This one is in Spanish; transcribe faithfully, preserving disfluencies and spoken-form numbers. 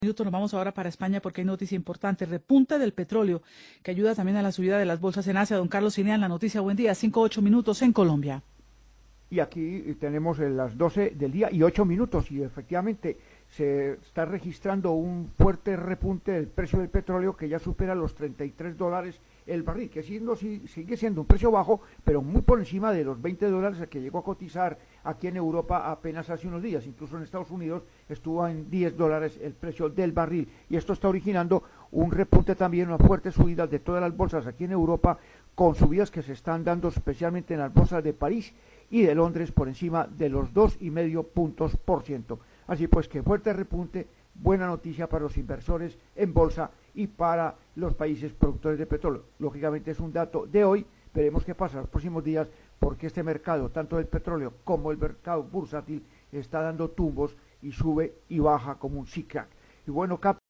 Minuto, nos vamos ahora para España porque hay noticia importante, repunte del petróleo, que ayuda también a la subida de las bolsas en Asia. Don Carlos Cinean, la noticia, buen día, cinco, ocho minutos en Colombia. Y aquí tenemos las doce del día y ocho minutos y efectivamente se está registrando un fuerte repunte del precio del petróleo que ya supera los treinta y tres dólares el barril, que siendo, sigue siendo un precio bajo, pero muy por encima de los veinte dólares que llegó a cotizar aquí en Europa apenas hace unos días. Incluso en Estados Unidos estuvo en diez dólares el precio del barril, y esto está originando un repunte también, una fuerte subida de todas las bolsas aquí en Europa, con subidas que se están dando especialmente en las bolsas de París y de Londres por encima de los dos y medio puntos por ciento. Así pues que fuerte repunte, buena noticia para los inversores en bolsa y para los países productores de petróleo. Lógicamente es un dato de hoy, veremos qué pasa en los próximos días, porque este mercado, tanto del petróleo como el mercado bursátil, está dando tumbos y sube y baja como un zigzag. Y bueno, Cap